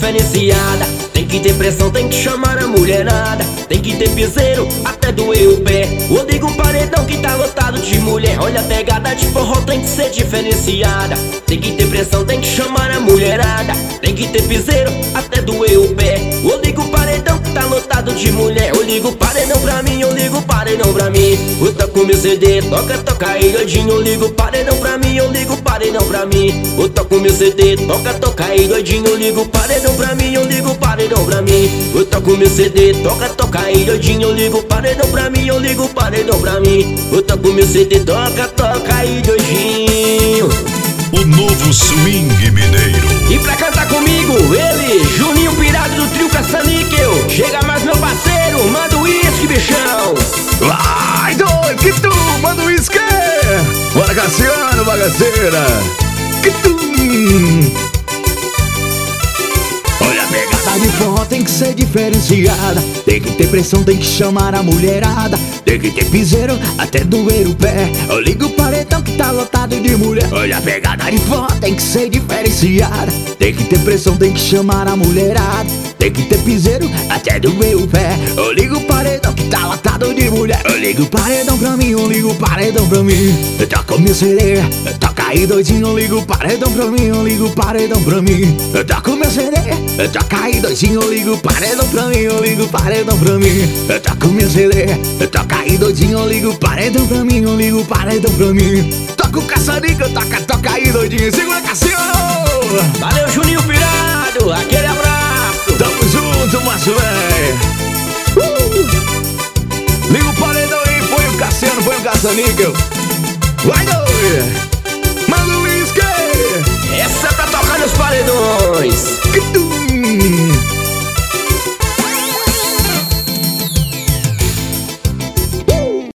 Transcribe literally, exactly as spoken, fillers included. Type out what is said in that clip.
diferenciada. Tem que ter pressão, tem que chamar a mulherada. Tem que ter piseiro, até doer o pé. Eu ligo o paredão que tá lotado de mulher. Olha a pegada de forró, tem que ser diferenciada. Tem que ter pressão, tem que chamar a mulherada. Tem que ter piseiro, até doer o pé. Eu ligo o paredão que tá lotado de mulher. Eu ligo o paredão pra mim, eu ligo o paredão pra mim. Eu toco meu C D, toca, toca aí doidinho. Eu ligo o paredão pra mim, eu ligo o paredão pra mim. Eu toco meu C D, toca, toca aí doidinho. Eu ligo o paredão pra mim, eu ligo o paredão pra mim. Eu toco meu C D, toca, toca aí doidinho. Eu ligo o paredão pra mim, eu ligo o paredão pra mim. Eu toco meu C D, toca, toca aí doidinho. O novo swing mineiro. E pra cantar comigo, ele, Juninho Pirado do trio Caça-Níquel. Chega mais meu parceiro, manda o uísque, bichão. Ai, doido, que tu, manda o uísque. Bora, Cassiano, bagaceira. Que tu. Olha a pegada de forró, tem que ser diferenciada. Tem que ter pressão, tem que chamar a mulherada. Tem que ter piseiro, até doer o pé. Eu ligo o paredão que tá lotado de mulher. Olha a pegada de forró, tem que ser diferenciada. Tem que ter pressão, tem que chamar a mulherada. Tem que ter piseiro, até doer o pé. Eu ligo o paredão que tá lotado de mulher. Eu ligo o paredão pra mim, eu ligo o paredão pra mim. Eu toco meu C D, toca aí doidinho. Eu ligo o paredão pra mim, eu ligo o paredão pra mim. Eu toco meu C D, toca aí doidinho. Eu ligo o paredão pra mim, eu ligo o paredão pra mim. Eu toco meu C D, toca aí doidinho. Eu ligo o paredão pra mim, eu ligo o paredão pra mim. Toca o Caça-Níquel, toca, toca aí doidinho. Segura, Cassiano. Valeu, Juninho Pirado, aquele abraço. Tamo junto, macho, véi. uh! Liga o paredão aí, põe o Cassiano, põe o Caça-Níquel. Vai, doido.